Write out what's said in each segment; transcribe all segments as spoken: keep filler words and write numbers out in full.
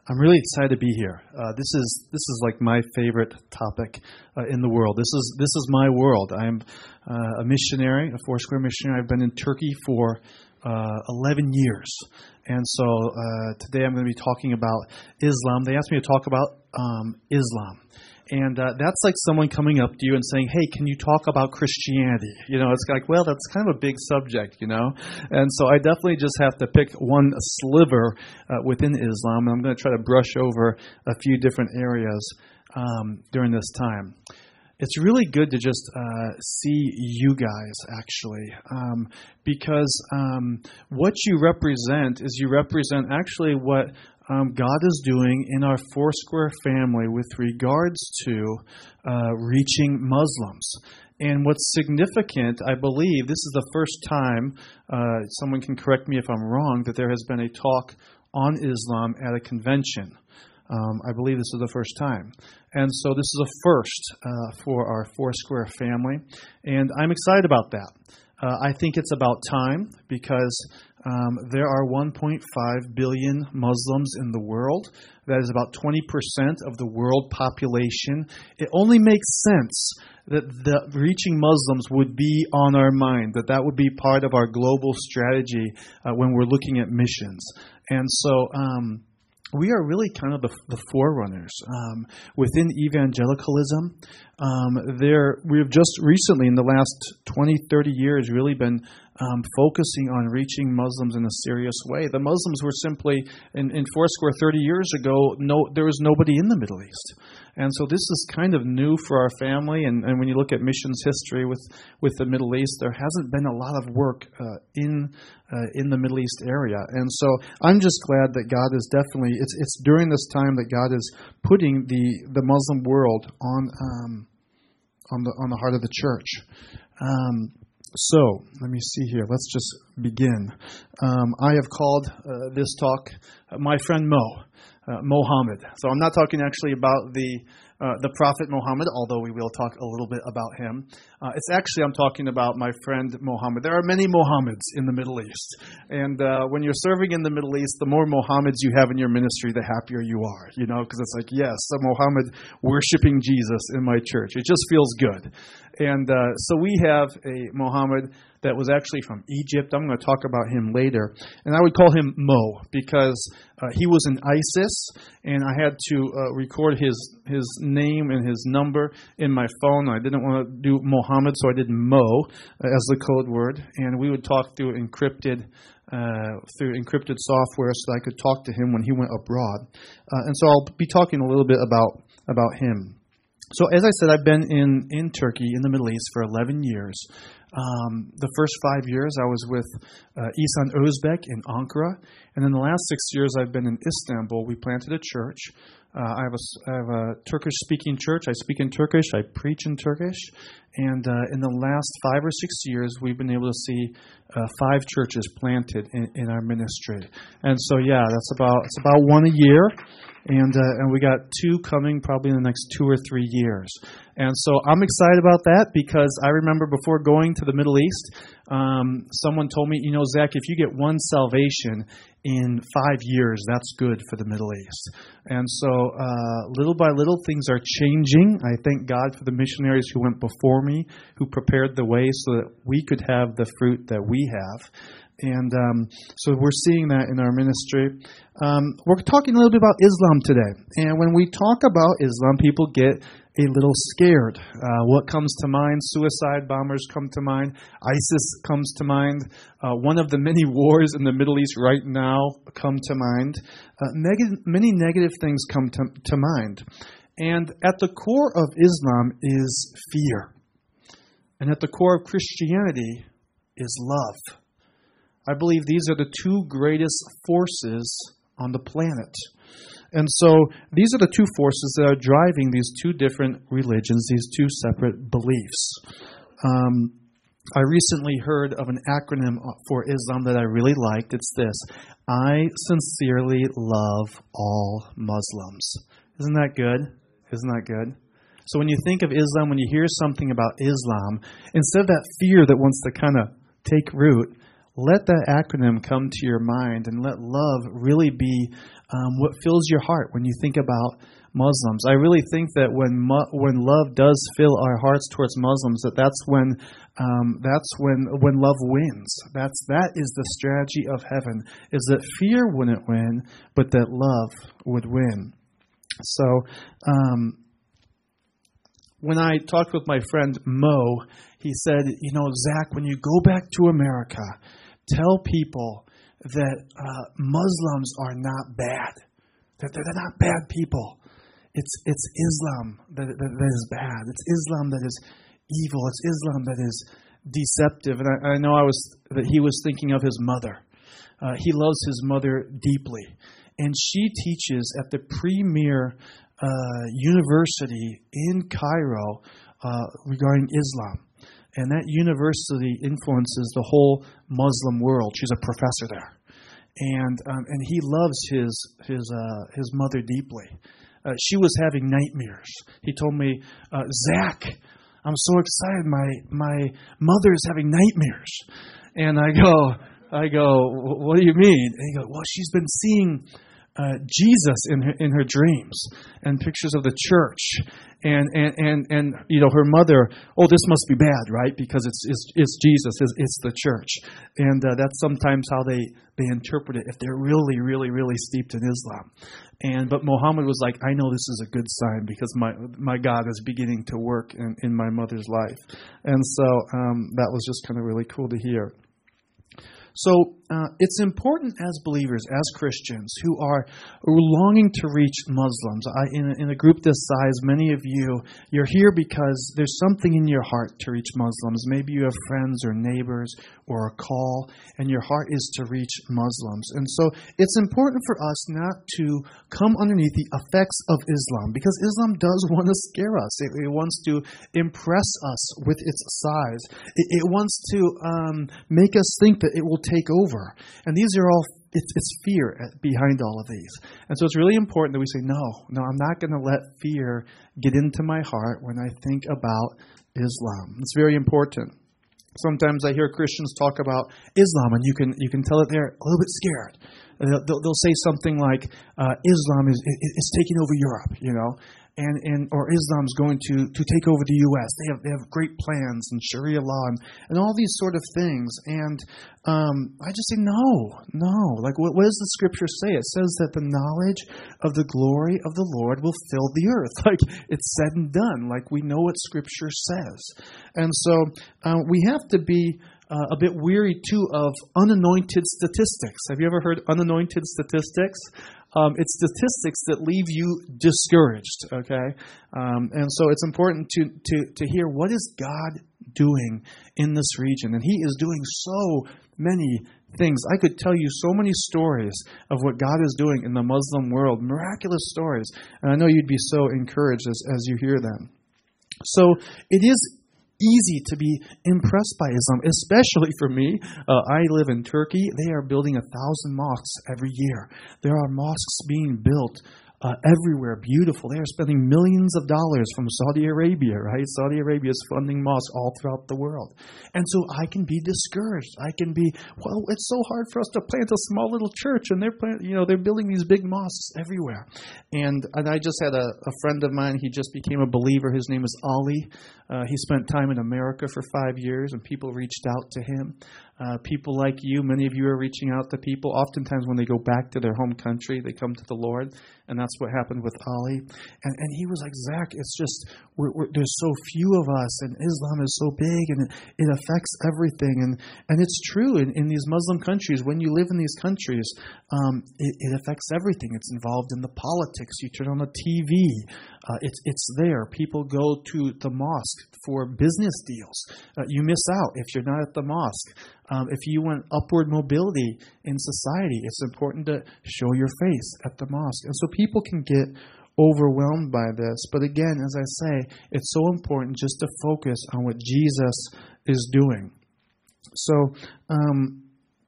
I'm really excited to be here. Uh, this is this is like my favorite topic uh, in the world. This is this is my world. I'm uh, a missionary, a Foursquare missionary. I've been in Turkey for uh, eleven years, and so uh, today I'm going to be talking about Islam. They asked me to talk about um, Islam. And uh, that's like someone coming up to you and saying, hey, can you talk about Christianity? You know, it's like, well, that's kind of a big subject, you know. And so I definitely just have to pick one sliver uh, within Islam. And I'm going to try to brush over a few different areas um, during this time. It's really good to just uh, see you guys, actually, um, because um, what you represent is you represent actually what Um, God is doing in our Foursquare family with regards to uh, reaching Muslims. And what's significant, I believe, this is the first time, uh, someone can correct me if I'm wrong, that there has been a talk on Islam at a convention. Um, I believe this is the first time. And so this is a first uh, for our Foursquare family. And I'm excited about that. Uh, I think it's about time because um, there are one point five billion Muslims in the world. That is about twenty percent of the world population. It only makes sense that the reaching Muslims would be on our mind, that that would be part of our global strategy uh, when we're looking at missions. And so um, we are really kind of the, the forerunners um, within evangelicalism. Um, there, we have just recently, in the last twenty, thirty years, really been um, focusing on reaching Muslims in a serious way. The Muslims were simply, in, in Foursquare thirty years ago, no, there was nobody in the Middle East. And so this is kind of new for our family. And, and when you look at missions history with, with the Middle East, there hasn't been a lot of work uh, in uh, in the Middle East area. And so I'm just glad that God is definitely, it's it's during this time that God is putting the, the Muslim world on um, on the on the heart of the church. Um, so let me see here. Let's just begin. Um, I have called uh, this talk uh, my friend Mo, uh, Mohammed. So I'm not talking actually about the uh, the Prophet Muhammad, although we will talk a little bit about him. Uh, it's actually I'm talking about my friend Mohammed. There are many Mohammeds in the Middle East, and uh, when you're serving in the Middle East, the more Mohammeds you have in your ministry, the happier you are. You know, because it's like, yes, a Mohammed worshiping Jesus in my church. It just feels good. And uh, so we have a Mohammed that was actually from Egypt. I'm going to talk about him later. And I would call him Mo because uh, he was in ISIS, and I had to uh, record his his name and his number in my phone. I didn't want to do Mohammed, so I did Mo uh, as the code word. And we would talk through encrypted uh, through encrypted software so that I could talk to him when he went abroad. Uh, and so I'll be talking a little bit about about him. So as I said, I've been in, in Turkey, in the Middle East, for eleven years. Um, the first five years I was with uh, Ihsan Özbek in Ankara. And in the last six years I've been in Istanbul. We planted a church. Uh, I, have a, I have a Turkish-speaking church. I speak in Turkish. I preach in Turkish. And uh, in the last five or six years, we've been able to see uh, five churches planted in, in our ministry. And so, yeah, that's about it's about one a year. And uh, and we got two coming probably in the next two or three years. And so I'm excited about that because I remember before going to the Middle East, um, someone told me, you know, Zach, if you get one salvation in five years, that's good for the Middle East. And so uh, little by little, things are changing. I thank God for the missionaries who went before me, who prepared the way so that we could have the fruit that we have. And um, so we're seeing that in our ministry. Um, we're talking a little bit about Islam today. And when we talk about Islam, people get a little scared. Uh, what comes to mind? Suicide bombers come to mind. ISIS comes to mind. Uh, one of the many wars in the Middle East right now come to mind. Uh, neg- many negative things come to, to mind. And at the core of Islam is fear. And at the core of Christianity is love. I believe these are the two greatest forces on the planet. And so these are the two forces that are driving these two different religions, these two separate beliefs. Um, I recently heard of an acronym for Islam that I really liked. It's this: I sincerely love all Muslims. Isn't that good? Isn't that good? So when you think of Islam, when you hear something about Islam, instead of that fear that wants to kind of take root, let that acronym come to your mind and let love really be um, what fills your heart when you think about Muslims. I really think that when mu- when love does fill our hearts towards Muslims, that that's when um, that's when when love wins. That's that is the strategy of heaven. Is that fear wouldn't win, but that love would win. So um, when I talked with my friend Mo, he said, "You know, Zach, when you go back to America, tell people that uh, Muslims are not bad. That they're, they're not bad people. It's it's Islam that, that that is bad. It's Islam that is evil. It's Islam that is deceptive." And I, I know I was that he was thinking of his mother. Uh, he loves his mother deeply, and she teaches at the premier uh, university in Cairo uh, regarding Islam, and that university influences the whole Muslim world. She's a professor there, and um, and he loves his his uh, his mother deeply. Uh, she was having nightmares. He told me, uh, "Zach, I'm so excited. My my mother is having nightmares." And I go, I go, "What do you mean?" And he goes, "Well, she's been seeing uh, Jesus in her in her dreams and pictures of the church, and and and and you know her mother. Oh, this must be bad, right? Because it's it's, it's Jesus, it's, it's the church, and uh, that's sometimes how they they interpret it if they're really really really steeped in Islam." And but Muhammad was like, "I know this is a good sign because my my God is beginning to work in, in my mother's life," and so um, that was just kind of really cool to hear. So uh, it's important as believers, as Christians, who are longing to reach Muslims. I, in, a, in a group this size, many of you, you're here because there's something in your heart to reach Muslims. Maybe you have friends or neighbors or a call, and your heart is to reach Muslims. And so it's important for us not to come underneath the effects of Islam, because Islam does want to scare us. It, it wants to impress us with its size. It, it wants to um, make us think that it will take over. And these are all, it's, it's fear behind all of these. And so it's really important that we say, no, no, I'm not going to let fear get into my heart when I think about Islam. It's very important. Sometimes I hear Christians talk about Islam, and you can you can tell that they're a little bit scared. They'll, they'll say something like, uh, Islam is, is taking over Europe, you know, and, and or Islam's going to, to take over the U S. They have they have great plans and Sharia law and, and all these sort of things. And um, I just say, no, no. Like, what, what does the Scripture say? It says that the knowledge of the glory of the Lord will fill the earth. Like, it's said and done. Like, we know what Scripture says. And so uh, we have to be Uh, a bit weary, too, of unanointed statistics. Have you ever heard unanointed statistics? Um, it's statistics that leave you discouraged, okay? Um, and so it's important to, to, to hear, what is God doing in this region? And He is doing so many things. I could tell you so many stories of what God is doing in the Muslim world, miraculous stories. And I know you'd be so encouraged as, as you hear them. So it is easy to be impressed by Islam, especially for me. Uh, I live in Turkey. They are building a thousand mosques every year. There are mosques being built uh, everywhere, beautiful. They are spending millions of dollars from Saudi Arabia, right? Saudi Arabia is funding mosques all throughout the world. And so I can be discouraged. I can be, well, it's so hard for us to plant a small little church, and they're plant, you know, they're building these big mosques everywhere. And and I just had a, a friend of mine. He just became a believer. His name is Ali. Uh, he spent time in America for five years, and people reached out to him. Uh, people like you, many of you are reaching out to people. Oftentimes when they go back to their home country, they come to the Lord. And that's what happened with Ali. And and he was like, Zach, it's just, we're, we're, there's so few of us, and Islam is so big, and it, it affects everything. And and it's true, in, in these Muslim countries, when you live in these countries, um, it, it affects everything. It's involved in the politics. You turn on the T V. Uh, it's, it's there. People go to the mosque for business deals. Uh, you miss out if you're not at the mosque. Um, if you want upward mobility in society, it's important to show your face at the mosque. And so people can get overwhelmed by this. But again, as I say, it's so important just to focus on what Jesus is doing. So um,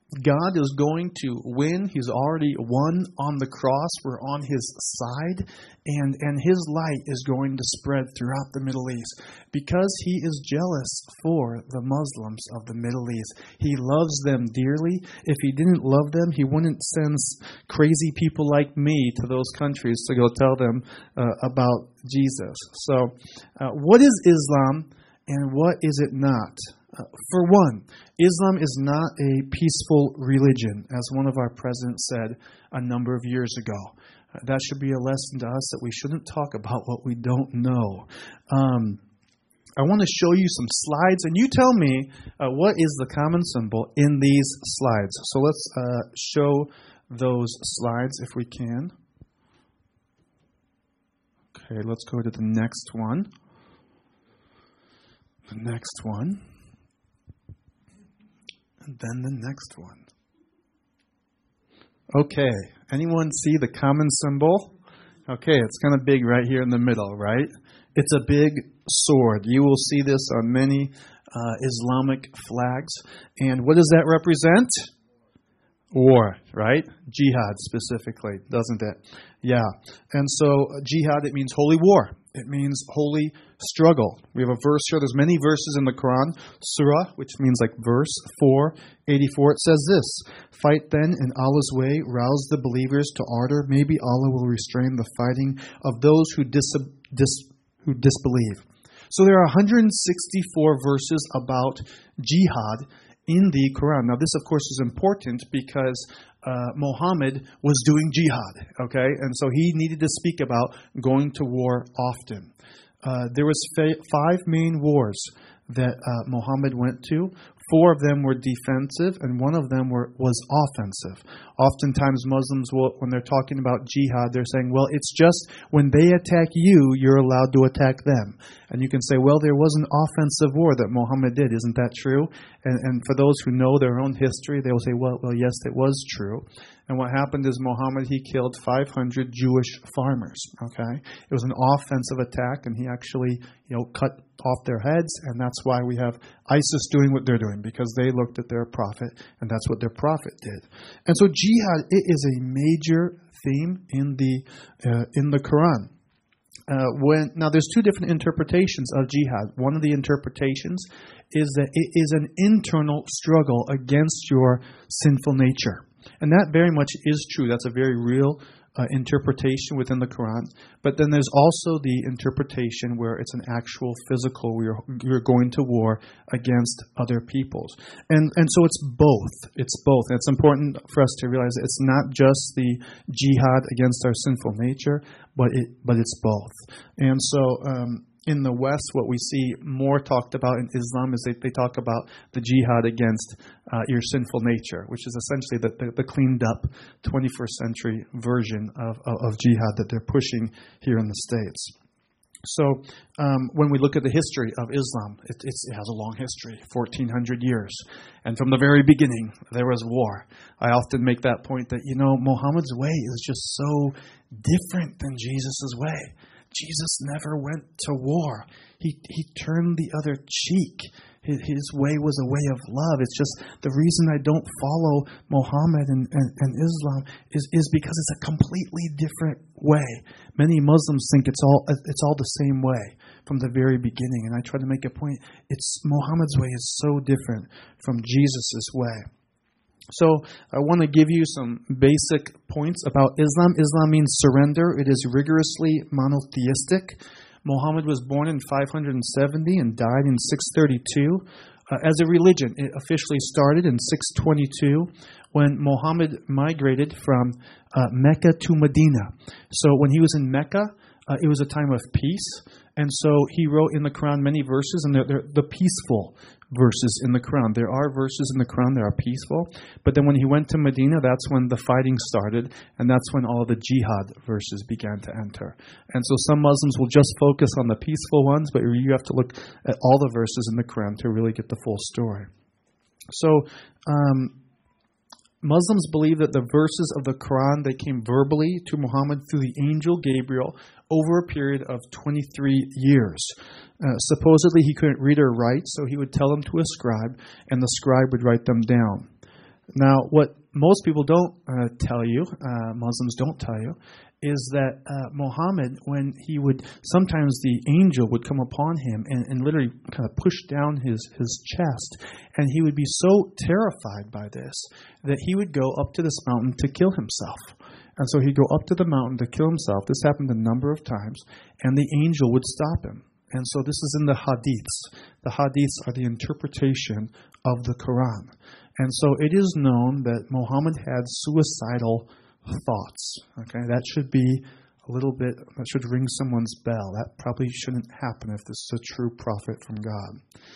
God is going to win. He's already won on the cross. We're on His side. And, and His light is going to spread throughout the Middle East because He is jealous for the Muslims of the Middle East. He loves them dearly. If He didn't love them, He wouldn't send crazy people like me to those countries to go tell them uh, about Jesus. So uh, what is Islam and what is it not? Uh, for one, Islam is not a peaceful religion, as one of our presidents said a number of years ago. Uh, that should be a lesson to us that we shouldn't talk about what we don't know. Um, I want to show you some slides, and you tell me uh, what is the common symbol in these slides. So let's uh, show those slides if we can. Okay, let's go to the next one. The next one. And then the next one. Okay, anyone see the common symbol? Okay, it's kind of big right here in the middle, right? It's a big sword. You will see this on many uh, Islamic flags. And what does that represent? War, right? Jihad specifically, doesn't it? Yeah. And so jihad, it means holy war. It means holy struggle. We have a verse here. There's many verses in the Quran. Surah, which means like verse four eighty-four, it says this: "Fight then in Allah's way, rouse the believers to ardor. Maybe Allah will restrain the fighting of those who dis, dis, who disbelieve." So there are one hundred sixty-four verses about jihad in the Quran. Now this, of course, is important because uh, Muhammad was doing jihad, okay? And so he needed to speak about going to war often. Uh, there was fa- five main wars that uh, Muhammad went to. Four of them were defensive, and one of them were, was offensive. Oftentimes Muslims, will, when they're talking about jihad, they're saying, well, it's just when they attack you, you're allowed to attack them. And you can say, well, there was an offensive war that Muhammad did. Isn't that true? And, and for those who know their own history, they will say, well, well, yes, it was true. And what happened is Muhammad, he killed five hundred Jewish farmers, okay? It was an offensive attack, and he actually, you know, cut off their heads, and that's why we have ISIS doing what they're doing, because they looked at their prophet, and that's what their prophet did. And so jihad, it is a major theme in the uh, in the Quran. Uh, when now, there's two different interpretations of jihad. One of the interpretations is that it is an internal struggle against your sinful nature. And that very much is true. That's a very real uh, interpretation within the Quran. But then there's also the interpretation where it's an actual physical, where you're, you're going to war against other peoples. And and so it's both. It's both. And it's important for us to realize that it's not just the jihad against our sinful nature, but it but it's both. And so um, in the West, what we see more talked about in Islam is they, they talk about the jihad against uh, your sinful nature, which is essentially the, the, the cleaned up twenty-first century version of, of, of jihad that they're pushing here in the States. So um, when we look at the history of Islam, it, it's, it has a long history, fourteen hundred years. And from the very beginning, there was war. I often make that point that, you know, Muhammad's way is just so different than Jesus' way. Jesus never went to war. He he turned the other cheek. His, his way was a way of love. It's just the reason I don't follow Muhammad and, and, and Islam is, is because it's a completely different way. Many Muslims think it's all it's all the same way from the very beginning. And I try to make a point. It's Muhammad's way is so different from Jesus' way. So I want to give you some basic points about Islam. Islam means surrender. It is rigorously monotheistic. Muhammad was born in five hundred seventy and died in six thirty-two. Uh, as a religion, it officially started in six twenty-two when Muhammad migrated from uh, Mecca to Medina. So when he was in Mecca, uh, it was a time of peace. And so he wrote in the Quran many verses, and they're, they're the peaceful verses in the Quran. There are verses in the Quran that are peaceful, but then when he went to Medina, that's when the fighting started, and that's when all the jihad verses began to enter. And so some Muslims will just focus on the peaceful ones, but you have to look at all the verses in the Quran to really get the full story. So um, Muslims believe that the verses of the Quran, they came verbally to Muhammad through the angel Gabriel over a period of twenty-three years. Uh, supposedly he couldn't read or write, so he would tell them to a scribe, and the scribe would write them down. Now, what most people don't uh, tell you, uh, Muslims don't tell you, is that uh, Muhammad, when he would, sometimes the angel would come upon him and, and literally kind of push down his, his chest, and he would be so terrified by this that he would go up to this mountain to kill himself. And so he'd go up to the mountain to kill himself. This happened a number of times, and the angel would stop him. And so this is in the hadiths. The hadiths are the interpretation of the Quran. And so it is known that Muhammad had suicidal thoughts. Okay, that should be a little bit, that should ring someone's bell. That probably shouldn't happen if this is a true prophet from God.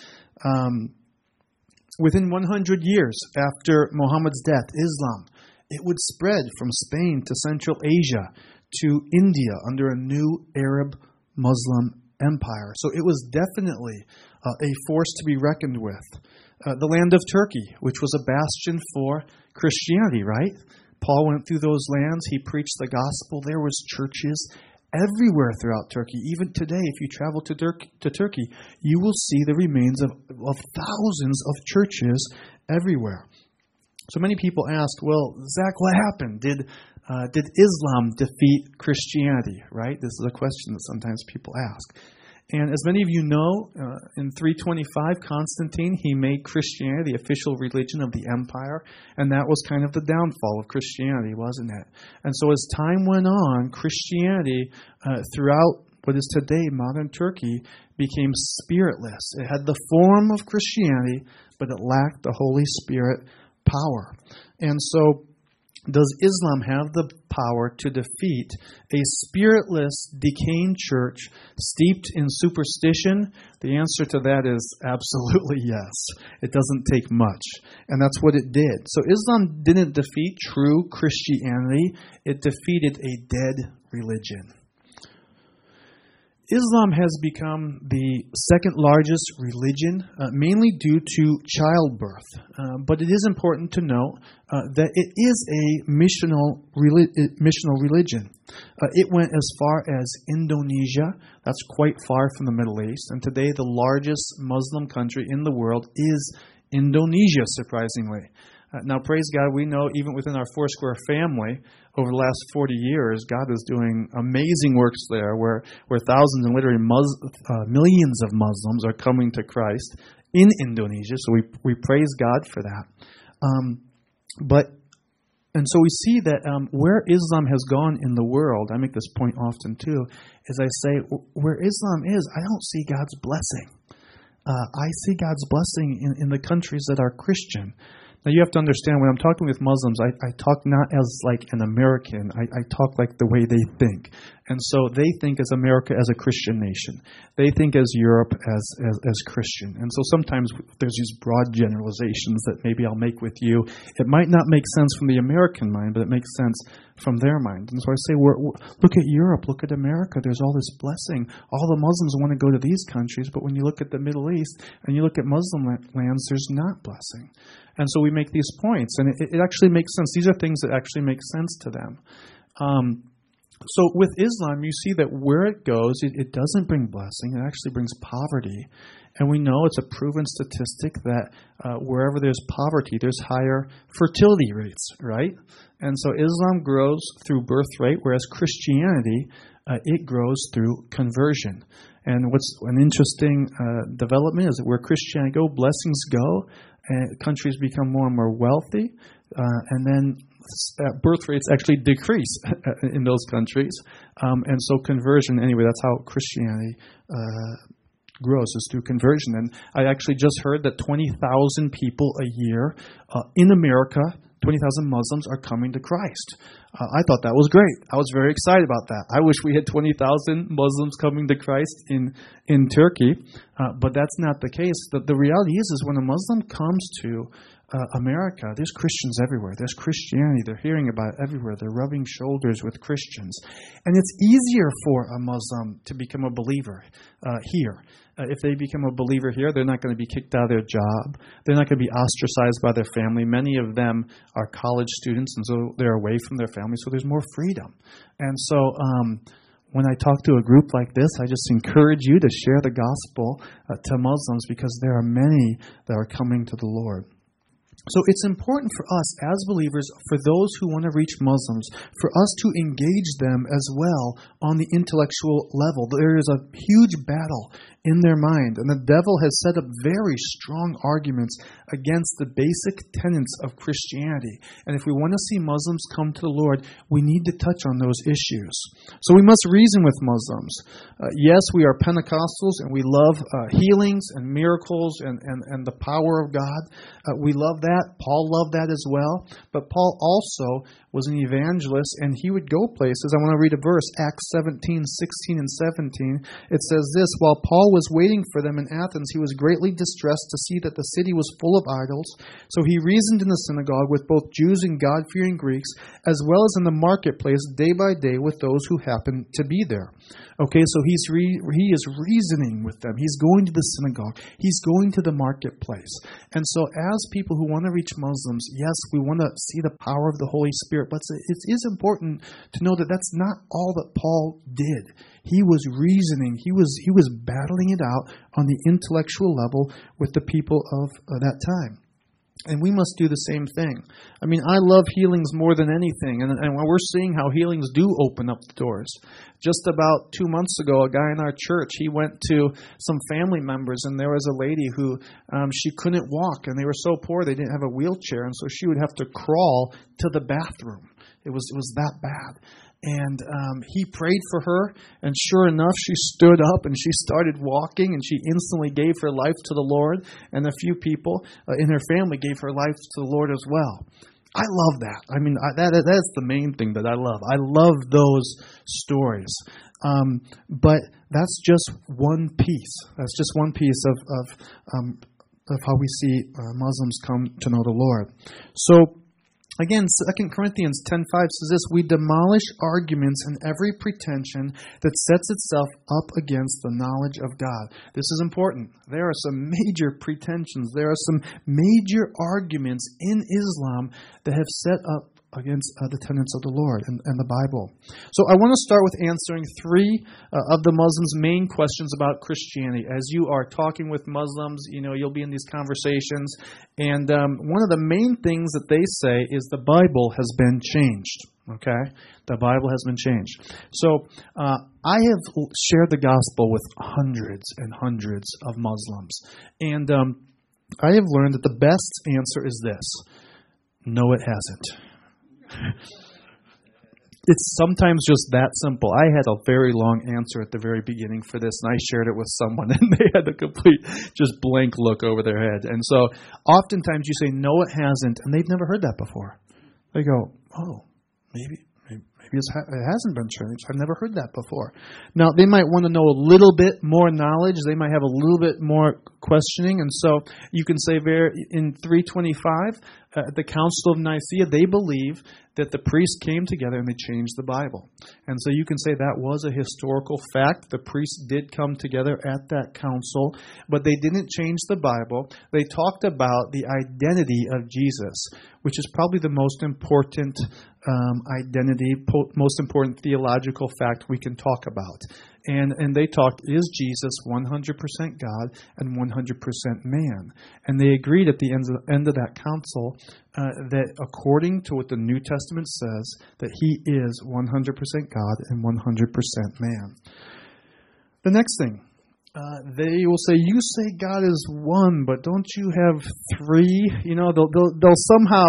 Um, within one hundred years after Muhammad's death, Islam, it would spread from Spain to Central Asia to India under a new Arab Muslim empire. So it was definitely uh, a force to be reckoned with. Uh, the land of Turkey, which was a bastion for Christianity, right? Paul went through those lands. He preached the gospel. There was churches everywhere throughout Turkey. Even today, if you travel to, Tur- to Turkey, you will see the remains of, of thousands of churches everywhere. So many people ask, well, Zach, what happened? Did uh, did Islam defeat Christianity, right? This is a question that sometimes people ask. And as many of you know, uh, in three twenty-five, Constantine, he made Christianity the official religion of the empire, and that was kind of the downfall of Christianity, wasn't it? And so as time went on, Christianity uh, throughout what is today modern Turkey became spiritless. It had the form of Christianity, but it lacked the Holy Spirit power. And so does Islam have the power to defeat a spiritless, decaying church steeped in superstition? The answer to that is absolutely yes. It doesn't take much. And that's what it did. So Islam didn't defeat true Christianity. It defeated a dead religion. Islam has become the second largest religion, uh, mainly due to childbirth. Uh, but it is important to note uh, that it is a missional, reli- missional religion. Uh, it went as far as Indonesia. That's quite far from the Middle East. And today the largest Muslim country in the world is Indonesia, surprisingly. Uh, now, praise God, we know even within our Foursquare family, over the last forty years, God is doing amazing works there where, where thousands and literally Mus- uh, millions of Muslims are coming to Christ in Indonesia. So we we praise God for that. Um, but and so we see that um, where Islam has gone in the world, I make this point often too, is I say where Islam is, I don't see God's blessing. Uh, I see God's blessing in, in the countries that are Christian. Now, you have to understand, when I'm talking with Muslims, I, I talk not as like an American. I, I talk like the way they think. And so they think as America as a Christian nation. They think as Europe as, as, as Christian. And so sometimes there's these broad generalizations that maybe I'll make with you. It might not make sense from the American mind, but it makes sense from their mind. And so I say, we're, we're, look at Europe, look at America. There's all this blessing. All the Muslims want to go to these countries, but when you look at the Middle East and you look at Muslim lands, there's not blessing. And so we make these points, and it, it actually makes sense. These are things that actually make sense to them. Um, so with Islam, you see that where it goes, it, it doesn't bring blessing. It actually brings poverty. And we know it's a proven statistic that uh, wherever there's poverty, there's higher fertility rates, right? And so Islam grows through birthright, whereas Christianity, uh, it grows through conversion. And what's an interesting uh, development is that where Christianity go, blessings go, and countries become more and more wealthy, uh, and then uh, birth rates actually decrease in those countries. Um, and so conversion, anyway, that's how Christianity uh, grows, is through conversion. And I actually just heard that twenty thousand people a year uh, in America, twenty thousand Muslims are coming to Christ. Uh, I thought that was great. I was very excited about that. I wish we had twenty thousand Muslims coming to Christ in in Turkey, uh, but that's not the case. The, the reality is, is when a Muslim comes to uh, America, there's Christians everywhere. There's Christianity. They're hearing about it everywhere. They're rubbing shoulders with Christians. And it's easier for a Muslim to become a believer uh, here. Uh, if they become a believer here, they're not going to be kicked out of their job. They're not going to be ostracized by their family. Many of them are college students, and so they're away from their family, so there's more freedom. And so um, when I talk to a group like this, I just encourage you to share the gospel uh, to Muslims, because there are many that are coming to the Lord. So it's important for us as believers, for those who want to reach Muslims, for us to engage them as well on the intellectual level. There is a huge battle in their mind, and the devil has set up very strong arguments against the basic tenets of Christianity. And if we want to see Muslims come to the Lord, we need to touch on those issues. So we must reason with Muslims. Uh, yes, we are Pentecostals, and we love uh, healings and miracles and, and, and the power of God. Uh, we love that. Paul loved that as well. But Paul also was an evangelist, and he would go places. I want to read a verse, Acts seventeen, sixteen, and seventeen. It says this, while Paul was waiting for them in Athens, he was greatly distressed to see that the city was full of idols. So he reasoned in the synagogue with both Jews and God-fearing Greeks, as well as in the marketplace day by day with those who happened to be there. Okay, so he's re- he is reasoning with them. He's going to the synagogue. He's going to the marketplace. And so as people who want to reach Muslims, yes, we want to see the power of the Holy Spirit, but it is important to know that that's not all that Paul did. He was reasoning. He was he was battling it out on the intellectual level with the people of uh, that time. And we must do the same thing. I mean, I love healings more than anything. And, and we're seeing how healings do open up the doors. Just about two months ago, a guy in our church, he went to some family members, and there was a lady who, um, she couldn't walk. And they were so poor, they didn't have a wheelchair. And so she would have to crawl to the bathroom. It was, it was that bad. And um, he prayed for her, and sure enough, she stood up and she started walking, and she instantly gave her life to the Lord, and a few people uh, in her family gave her life to the Lord as well. I love that. I mean, I, that that's the main thing that I love. I love those stories. Um, but that's just one piece. That's just one piece of of, um, of how we see uh, Muslims come to know the Lord. So, again, Second Corinthians ten five says this, we demolish arguments and every pretension that sets itself up against the knowledge of God. This is important. There are some major pretensions. There are some major arguments in Islam that have set up against uh, the tenets of the Lord and, and the Bible. So I want to start with answering three uh, of the Muslims' main questions about Christianity. As you are talking with Muslims, you know, you'll be in these conversations, and um, one of the main things that they say is the Bible has been changed. Okay? The Bible has been changed. So uh, I have shared the gospel with hundreds and hundreds of Muslims, and um, I have learned that the best answer is this: no, it hasn't. It's sometimes just that simple. I had a very long answer at the very beginning for this, and I shared it with someone, and they had a complete, just blank look over their head. And so, oftentimes you say, no, it hasn't, and they've never heard that before. They go, oh, maybe, maybe, maybe it's ha- it hasn't been changed. I've never heard that before. Now, they might want to know a little bit more knowledge. They might have a little bit more questioning, and so you can say there in three twenty-five, uh, at the Council of Nicaea, they believe that the priests came together and they changed the Bible. And so you can say that was a historical fact. The priests did come together at that council, but they didn't change the Bible. They talked about the identity of Jesus, which is probably the most important um, identity, po- most important theological fact we can talk about. And and they talked, is Jesus one hundred percent God and one hundred percent man? And they agreed at the end of, end of that council uh, that according to what the New Testament says, that he is one hundred percent God and one hundred percent man. The next thing, uh, they will say, you say God is one, but don't you have three? You know, they'll, they'll, they'll somehow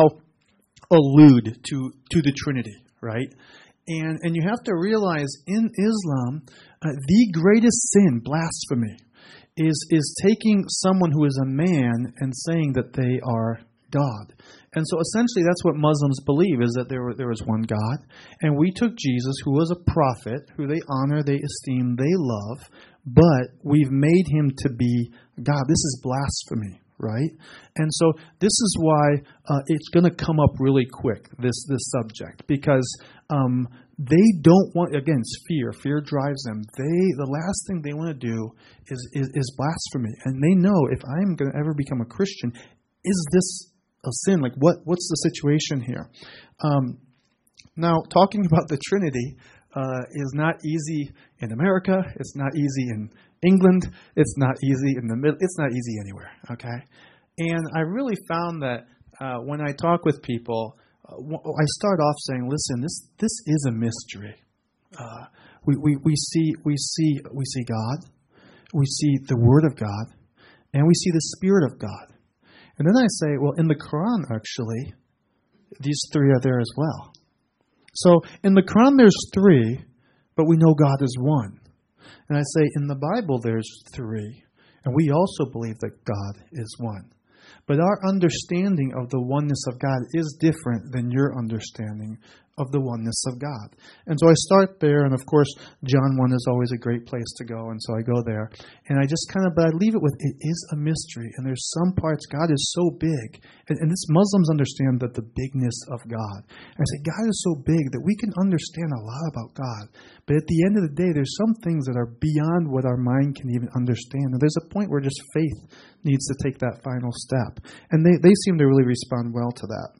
allude to, to the Trinity, right? And and you have to realize in Islam, uh, the greatest sin, blasphemy, is is taking someone who is a man and saying that they are God. And so essentially that's what Muslims believe, is that there, there is one God. And we took Jesus, who was a prophet, who they honor, they esteem, they love, but we've made him to be God. This is blasphemy. Right? And so this is why uh, it's going to come up really quick, this this subject, because um, they don't want, again, it's fear. Fear drives them. They the last thing they want to do is, is, is blasphemy. And they know, if I'm going to ever become a Christian, is this a sin? Like, what what's the situation here? Um, now, talking about the Trinity uh, is not easy in America. It's not easy in England, it's not easy in the middle, it's not easy anywhere, okay? And I really found that uh, when I talk with people, uh, I start off saying, "Listen, this this is a mystery. Uh, we, we we see we see we see God, we see the Word of God, and we see the Spirit of God." And then I say, "Well, in the Quran, actually, these three are there as well." So in the Quran, there's three, but we know God is one. And I say, in the Bible, there's three, and we also believe that God is one. But our understanding of the oneness of God is different than your understanding of the oneness of God. And so I start there, and of course, John one is always a great place to go, and so I go there. And I just kind of, but I leave it with, it is a mystery, and there's some parts, God is so big. And, and this Muslims understand that the bigness of God. And I say, God is so big that we can understand a lot about God. But at the end of the day, there's some things that are beyond what our mind can even understand. And there's a point where just faith needs to take that final step. And they, they seem to really respond well to that.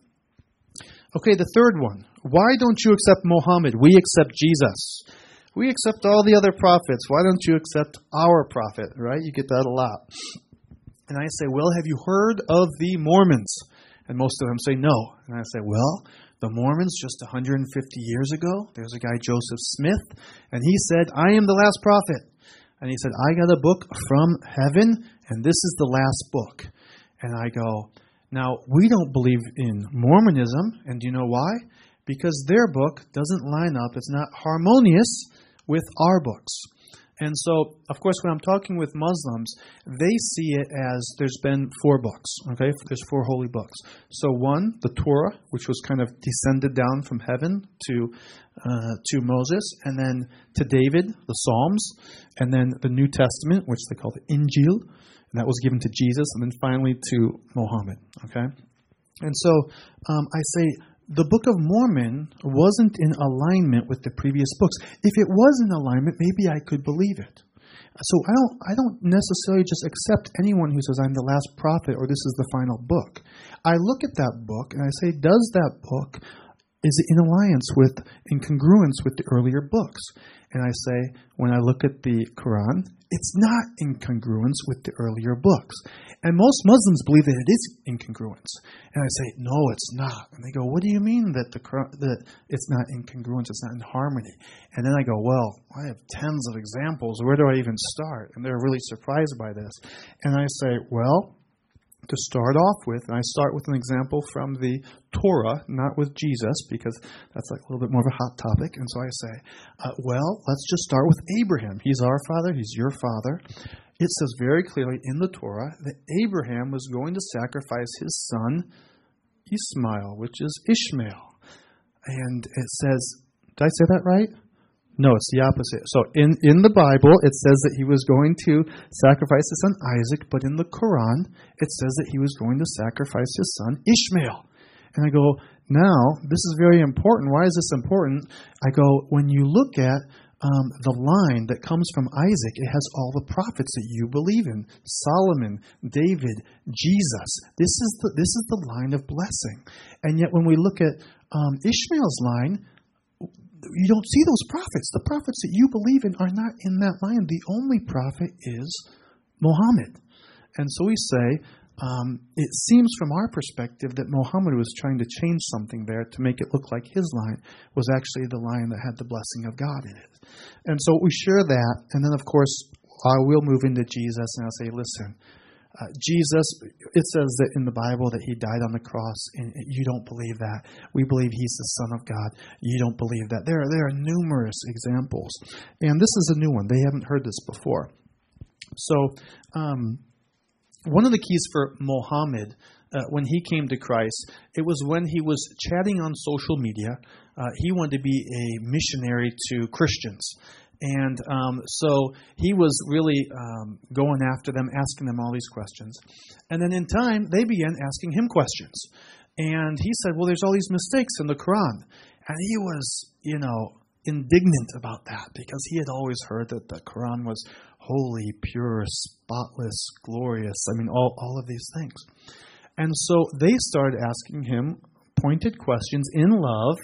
Okay, the third one. Why don't you accept Muhammad? We accept Jesus. We accept all the other prophets. Why don't you accept our prophet? Right? You get that a lot. And I say, well, have you heard of the Mormons? And most of them say no. And I say, well, the Mormons just one hundred fifty years ago, there's a guy, Joseph Smith, and he said, I am the last prophet. And he said, I got a book from heaven, and this is the last book. And I go, now, we don't believe in Mormonism, and do you know why? Because their book doesn't line up, it's not harmonious with our books. And so, of course, when I'm talking with Muslims, they see it as there's been four books, okay? There's four holy books. So one, the Torah, which was kind of descended down from heaven to uh, to Moses, and then to David, the Psalms, and then the New Testament, which they call the Injil, and that was given to Jesus, and then finally to Muhammad, okay? And so um, I say, the Book of Mormon wasn't in alignment with the previous books. If it was in alignment, maybe I could believe it. So I don't I don't necessarily just accept anyone who says I'm the last prophet or this is the final book. I look at that book and I say, does that book, is it in alliance with, in congruence with the earlier books? And I say, when I look at the Quran, it's not in congruence with the earlier books. And most Muslims believe that it is in congruence. And I say, no, it's not. And they go, what do you mean that the that it's not in congruence, it's not in harmony? And then I go, well, I have tens of examples. Where do I even start? And they're really surprised by this. And I say, well, to start off with, and I start with an example from the Torah, not with Jesus, because that's like a little bit more of a hot topic. And so I say, uh, well, let's just start with Abraham. He's our father. He's your father. It says very clearly in the Torah that Abraham was going to sacrifice his son Ishmael, which is Ishmael. And it says, did I say that right? No, it's the opposite. So in, in the Bible, it says that he was going to sacrifice his son Isaac, but in the Quran, it says that he was going to sacrifice his son Ishmael. And I go, now, this is very important. Why is this important? I go, when you look at um, the line that comes from Isaac, it has all the prophets that you believe in. Solomon, David, Jesus. This is the, this is the line of blessing. And yet when we look at um, Ishmael's line, you don't see those prophets. The prophets that you believe in are not in that line. The only prophet is Muhammad. And so we say, um, it seems from our perspective that Muhammad was trying to change something there to make it look like his line was actually the line that had the blessing of God in it. And so we share that. And then, of course, I will move into Jesus and I'll say, listen, Uh, Jesus, it says that in the Bible that he died on the cross, and you don't believe that. We believe he's the Son of God. You don't believe that. There are, there are numerous examples. And this is a new one. They haven't heard this before. So um, one of the keys for Muhammad, uh, when he came to Christ, it was when he was chatting on social media. Uh, he wanted to be a missionary to Christians. And um, so he was really um, going after them, asking them all these questions. And then in time, they began asking him questions. And he said, well, there's all these mistakes in the Quran. And he was, you know, indignant about that because he had always heard that the Quran was holy, pure, spotless, glorious. I mean, all, all of these things. And so they started asking him pointed questions in love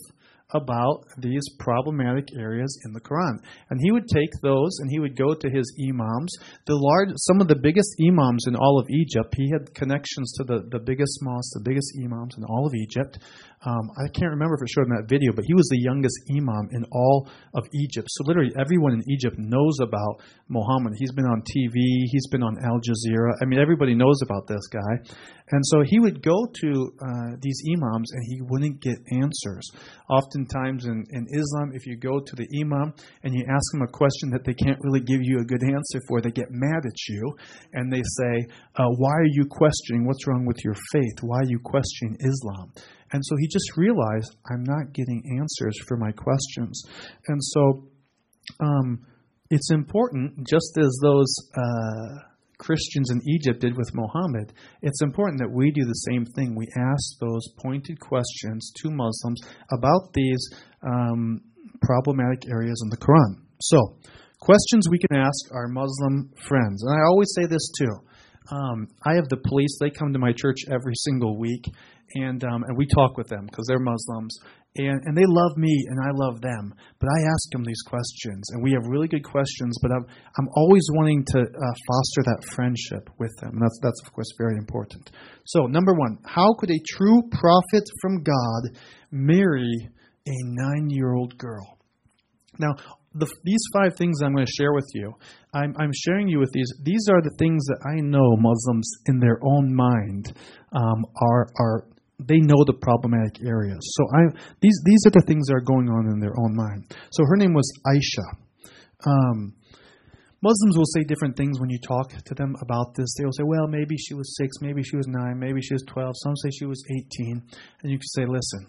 about these problematic areas in the Quran. And he would take those and he would go to his imams. The large, some of the biggest imams in all of Egypt, he had connections to the, the biggest mosques, the biggest imams in all of Egypt. Um, I can't remember if it showed in that video, but he was the youngest imam in all of Egypt. So literally everyone in Egypt knows about Muhammad. He's been on T V. He's been on Al Jazeera. I mean, everybody knows about this guy. And so he would go to uh, these imams and he wouldn't get answers. Oftentimes in, in Islam, if you go to the imam and you ask them a question that they can't really give you a good answer for, they get mad at you and they say, uh, why are you questioning? What's wrong with your faith? Why are you questioning Islam? And so he just realized, I'm not getting answers for my questions. And so um, it's important, just as those uh, Christians in Egypt did with Muhammad, it's important that we do the same thing. We ask those pointed questions to Muslims about these um, problematic areas in the Quran. So, questions we can ask our Muslim friends. And I always say this too. Um, I have the police, they come to my church every single week, and um, and we talk with them because they're Muslims, and, and they love me and I love them. But I ask them these questions, and we have really good questions, but I'm, I'm always wanting to uh, foster that friendship with them, and that's, that's, of course, very important. So, number one, how could a true prophet from God marry a nine-year-old girl? Now, The, these five things I'm going to share with you, I'm, I'm sharing you with these. These are the things that I know Muslims in their own mind um, are are they know the problematic areas. So I these these are the things that are going on in their own mind. So her name was Aisha. Um, Muslims will say different things when you talk to them about this. They will say, well, maybe she was six, maybe she was nine, maybe she was twelve. Some say she was eighteen. And you can say, listen,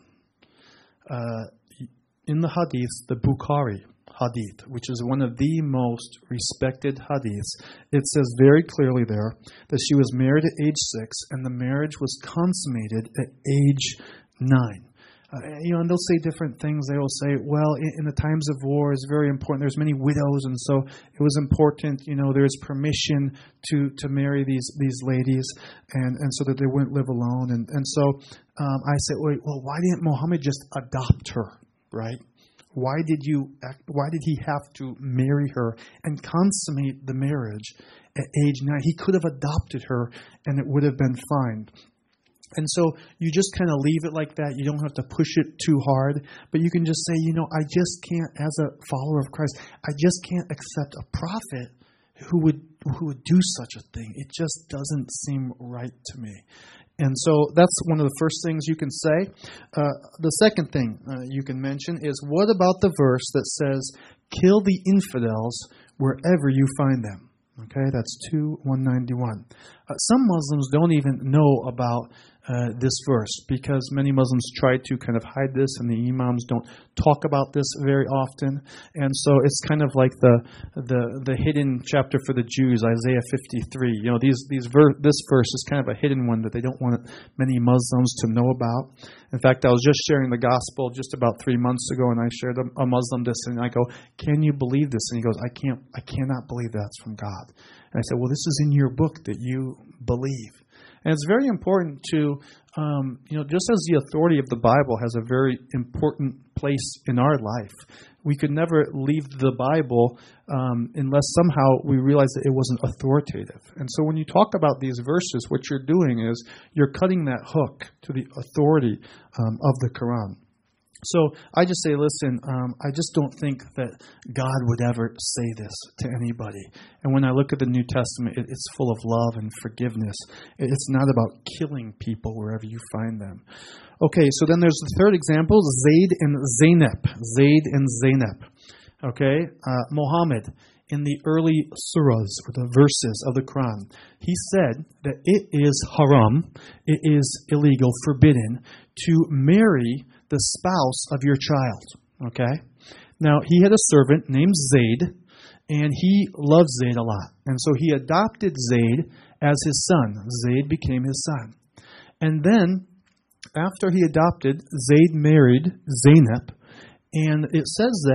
uh, in the hadith, the Bukhari hadith, which is one of the most respected hadiths, it says very clearly there that she was married at age six and the marriage was consummated at age nine. Uh, you know, and they'll say different things. They will say, well, in, in the times of war, it's very important. There's many widows, and so it was important, you know, there's permission to, to marry these these ladies, and, and so that they wouldn't live alone. And, and so um, I said, wait, well, why didn't Muhammad just adopt her, right? Why did you? Why did he have to marry her and consummate the marriage at age nine? He could have adopted her, and it would have been fine. And so you just kind of leave it like that. You don't have to push it too hard, but you can just say, you know, I just can't, as a follower of Christ, I just can't accept a prophet who would who would do such a thing. It just doesn't seem right to me. And so that's one of the first things you can say. Uh, the second thing uh, you can mention is, what about the verse that says, kill the infidels wherever you find them? Okay, that's two one ninety-one. Uh, some Muslims don't even know about uh, this verse because many Muslims try to kind of hide this, and the imams don't talk about this very often. And so it's kind of like the the the hidden chapter for the Jews, Isaiah fifty-three. You know, these these ver- this verse is kind of a hidden one that they don't want many Muslims to know about. In fact, I was just sharing the gospel just about three months ago, and I shared a, a Muslim this, and I go, "Can you believe this?" And he goes, "I can't. I cannot believe that's from God." And I said, "Well, this is in your book that you believe." And it's very important to, um, you know, just as the authority of the Bible has a very important place in our life, we could never leave the Bible um, unless somehow we realize that it wasn't authoritative. And so when you talk about these verses, what you're doing is you're cutting that hook to the authority um, of the Quran. So I just say, listen, um, I just don't think that God would ever say this to anybody. And when I look at the New Testament, it, it's full of love and forgiveness. It, it's not about killing people wherever you find them. Okay, so then there's the third example, Zayd and Zaynab. Zayd and Zaynab. Okay, uh, Muhammad, in the early surahs, or the verses of the Quran, he said that it is haram, it is illegal, forbidden, to marry the spouse of your child. Okay? Now, he had a servant named Zayd, and he loved Zayd a lot. And so he adopted Zayd as his son. Zayd became his son. And then, after he adopted, Zayd married Zaynab, and it says that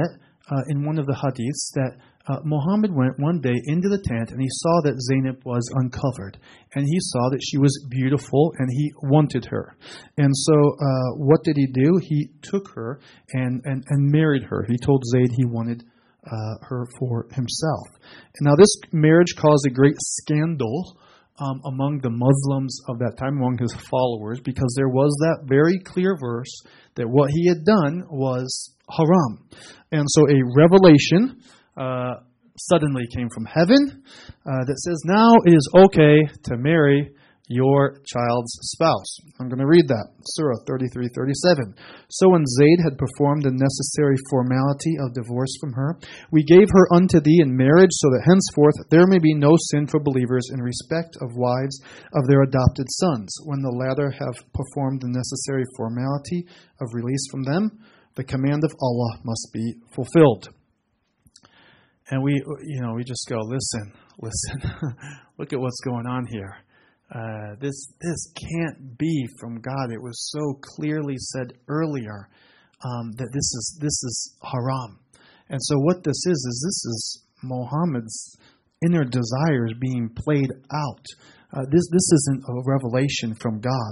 uh, in one of the hadiths that uh, Muhammad went one day into the tent and he saw that Zainab was uncovered. And he saw that she was beautiful and he wanted her. And so uh, what did he do? He took her and, and, and married her. He told Zayd he wanted uh, her for himself. And now this marriage caused a great scandal Um, among the Muslims of that time, among his followers, because there was that very clear verse that what he had done was haram. And so a revelation uh, suddenly came from heaven uh, that says now it is okay to marry your child's spouse. I'm going to read that. Surah thirty-three thirty-seven. So when Zayd had performed the necessary formality of divorce from her, we gave her unto thee in marriage, so that henceforth there may be no sin for believers in respect of wives of their adopted sons. When the latter have performed the necessary formality of release from them, the command of Allah must be fulfilled. And we, you know, we just go, listen, listen, look at what's going on here. Uh, this this can't be from God. It was so clearly said earlier um, that this is this is haram. And so what this is is this is Muhammad's inner desires being played out. Uh, this this isn't a revelation from God.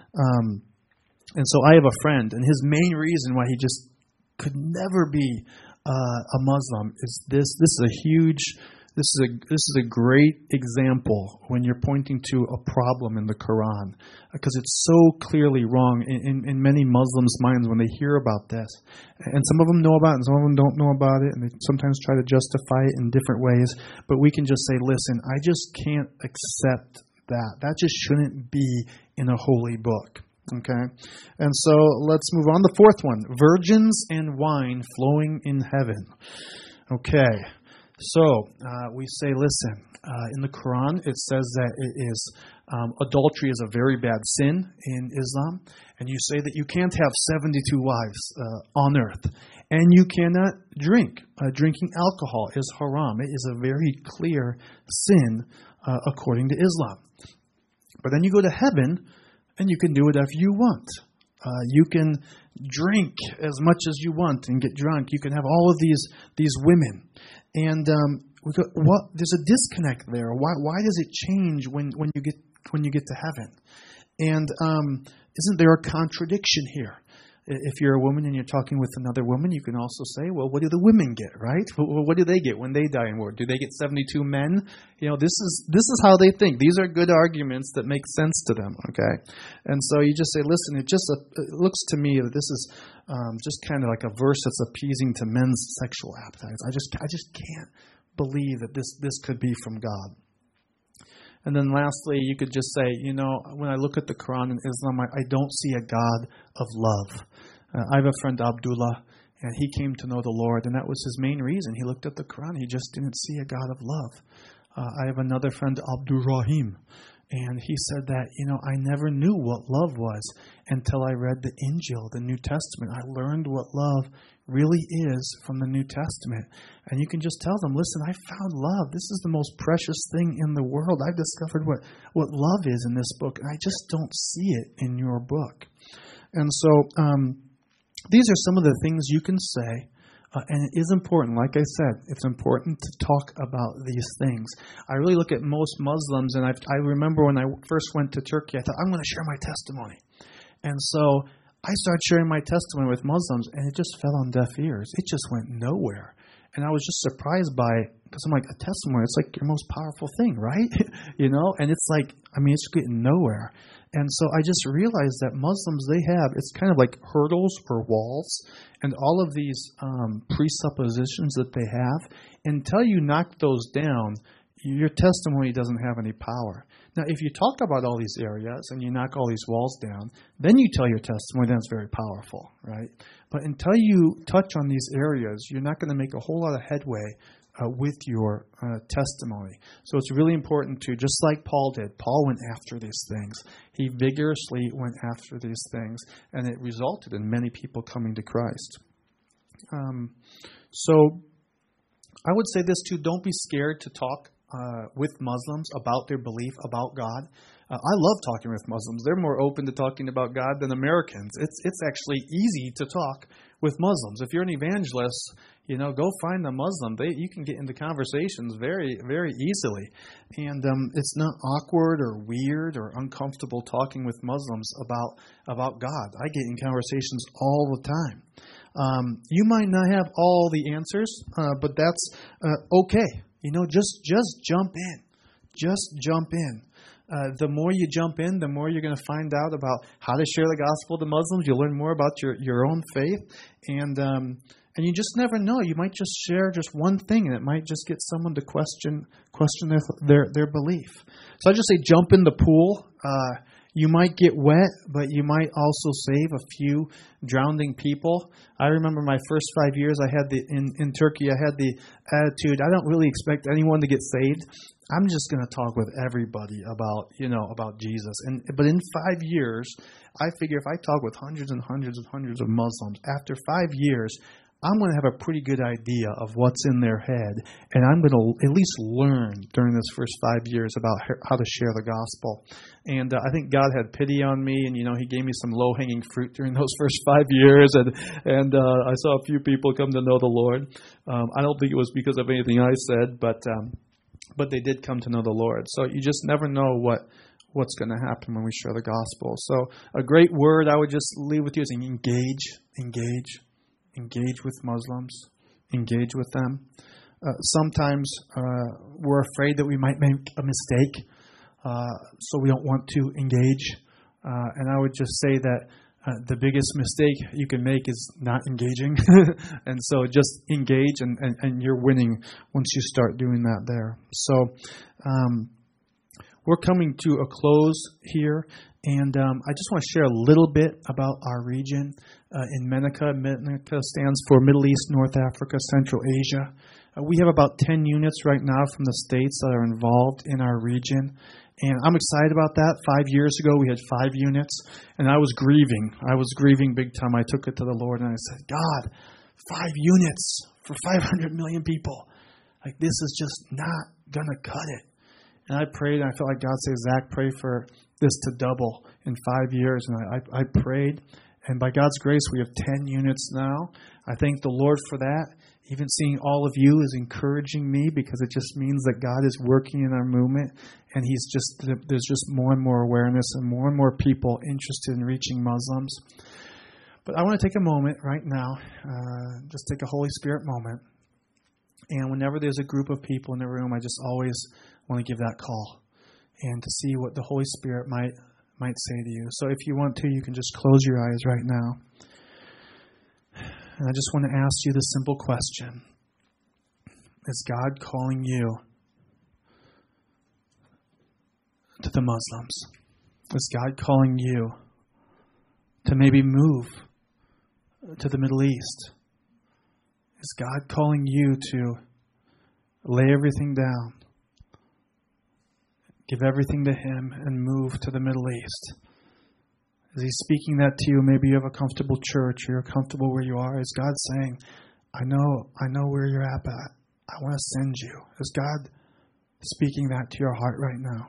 Um, and so I have a friend, and his main reason why he just could never be uh, a Muslim is this. This is a huge. This is a this is a great example when you're pointing to a problem in the Quran, because it's so clearly wrong in, in, in many Muslims' minds when they hear about this. And some of them know about it and some of them don't know about it, and they sometimes try to justify it in different ways. But we can just say, listen, I just can't accept that. That just shouldn't be in a holy book. Okay? And so let's move on. The fourth one, virgins and wine flowing in heaven. Okay. So, uh, we say, listen, uh, in the Quran it says that it is, um, adultery is a very bad sin in Islam, and you say that you can't have seventy-two wives uh, on earth, and you cannot drink. Uh, drinking alcohol is haram. It is a very clear sin uh, according to Islam. But then you go to heaven, and you can do whatever you want. Uh, you can drink as much as you want and get drunk. You can have all of these these women. And um, we go, what? There's a disconnect there. Why? Why does it change when, when you get when you get to heaven? And um, isn't there a contradiction here? If you're a woman and you're talking with another woman, you can also say, well, what do the women get, right? What, what do they get when they die in war? Do they get seventy-two men? You know, this is this is how they think. These are good arguments that make sense to them, okay? And so you just say, listen, it just it looks to me that this is um, just kind of like a verse that's appeasing to men's sexual appetites. I just I just can't believe that this this could be from God. And then lastly, you could just say, you know, when I look at the Quran and Islam, I, I don't see a God of love. Uh, I have a friend, Abdullah, and he came to know the Lord, and that was his main reason. He looked at the Quran. He just didn't see a God of love. Uh, I have another friend, Abdul Rahim, and he said that, you know, I never knew what love was until I read the Injil, the New Testament. I learned what love really is from the New Testament. And you can just tell them, listen, I found love. This is the most precious thing in the world. I've discovered what, what love is in this book, and I just don't see it in your book. And so um, these are some of the things you can say. Uh, and it is important, like I said, it's important to talk about these things. I really look at most Muslims, and I've, I remember when I first went to Turkey, I thought, I'm going to share my testimony. And so I started sharing my testimony with Muslims, and it just fell on deaf ears. It just went nowhere. And I was just surprised by it, because I'm like, a testimony, it's like your most powerful thing, right? you know, and it's like, I mean, it's getting nowhere. And so I just realized that Muslims, they have, it's kind of like hurdles or walls, and all of these um, presuppositions that they have. Until you knock those down, your testimony doesn't have any power. Now, if you talk about all these areas and you knock all these walls down, then you tell your testimony, then it's very powerful, right? But until you touch on these areas, you're not going to make a whole lot of headway uh, with your uh, testimony. So it's really important to, just like Paul did, Paul went after these things. He vigorously went after these things, and it resulted in many people coming to Christ. Um, so I would say this too, don't be scared to talk uh, with Muslims about their belief about God. Uh, I love talking with Muslims. They're more open to talking about God than Americans. It's it's actually easy to talk with Muslims. If you're an evangelist, you know, go find a Muslim. They you can get into conversations very, very easily. And um, it's not awkward or weird or uncomfortable talking with Muslims about about God. I get in conversations all the time. Um, you might not have all the answers, uh, but that's uh, okay. You know, just just jump in. Just jump in. Uh, the more you jump in, the more you're going to find out about how to share the gospel to Muslims. You'll learn more about your, your own faith. And um, and you just never know. You might just share just one thing, and it might just get someone to question question their their, their belief. So I just say jump in the pool. Uh, you might get wet, but you might also save a few drowning people. I remember my first five years I had the in, in Turkey, I had the attitude, I don't really expect anyone to get saved. I'm just going to talk with everybody about, you know, about Jesus. And but in five years, I figure if I talk with hundreds and hundreds and hundreds of Muslims, after five years, I'm going to have a pretty good idea of what's in their head. And I'm going to at least learn during this first five years about how to share the gospel. And uh, I think God had pity on me, and, you know, he gave me some low-hanging fruit during those first five years. And and uh, I saw a few people come to know the Lord. Um, I don't think it was because of anything I said, but... Um, But they did come to know the Lord. So you just never know what what's going to happen when we share the gospel. So a great word I would just leave with you is engage, engage, engage with Muslims, engage with them. Uh, sometimes uh, we're afraid that we might make a mistake, uh, so we don't want to engage. Uh, and I would just say that Uh, the biggest mistake you can make is not engaging. And so just engage, and, and, and you're winning once you start doing that there. So um, we're coming to a close here. And um, I just want to share a little bit about our region uh, in MENACA. MENACA stands for Middle East, North Africa, Central Asia. Uh, we have about ten units right now from the states that are involved in our region. And I'm excited about that. Five years ago, we had five units, and I was grieving. I was grieving big time. I took it to the Lord, and I said, God, five units for five hundred million people. Like, this is just not going to cut it. And I prayed, and I felt like God said, Zach, pray for this to double in five years. And I, I, I prayed, and by God's grace, we have ten units now. I thank the Lord for that. Even seeing all of you is encouraging me, because it just means that God is working in our movement, and He's just there's just more and more awareness and more and more people interested in reaching Muslims. But I want to take a moment right now, uh, just take a Holy Spirit moment, and whenever there's a group of people in the room, I just always want to give that call and to see what the Holy Spirit might might say to you. So if you want to, you can just close your eyes right now. And I just want to ask you the simple question. Is God calling you to the Muslims? Is God calling you to maybe move to the Middle East? Is God calling you to lay everything down, give everything to Him, and move to the Middle East? Is He speaking that to you? Maybe you have a comfortable church, or you're comfortable where you are. Is God saying, I know, I know where you're at, but I want to send you? Is God speaking that to your heart right now?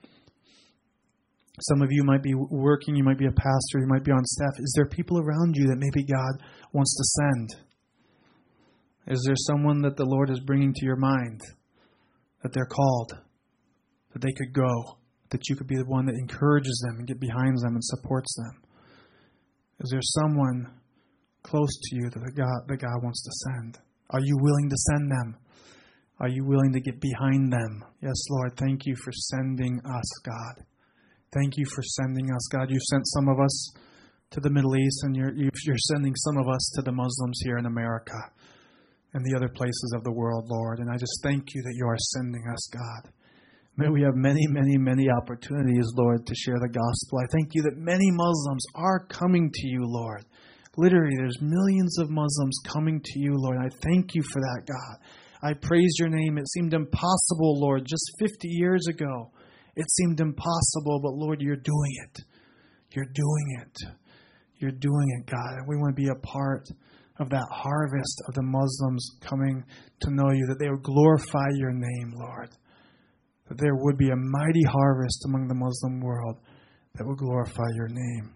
Some of you might be working, you might be a pastor, you might be on staff. Is there people around you that maybe God wants to send? Is there someone that the Lord is bringing to your mind, that they're called, that they could go, that you could be the one that encourages them and get behind them and supports them? Is there someone close to you that God, that God wants to send? Are you willing to send them? Are you willing to get behind them? Yes, Lord, thank you for sending us, God. Thank you for sending us, God. You've sent some of us to the Middle East, and you're, you're sending some of us to the Muslims here in America and the other places of the world, Lord. And I just thank you that you are sending us, God. May we have many, many, many opportunities, Lord, to share the gospel. I thank you that many Muslims are coming to you, Lord. Literally, there's millions of Muslims coming to you, Lord. I thank you for that, God. I praise your name. It seemed impossible, Lord, just fifty years ago. It seemed impossible, but Lord, you're doing it. You're doing it. You're doing it, God. And we want to be a part of that harvest of the Muslims coming to know you, that they will glorify your name, Lord. that there would be a mighty harvest among the Muslim world that will glorify your name.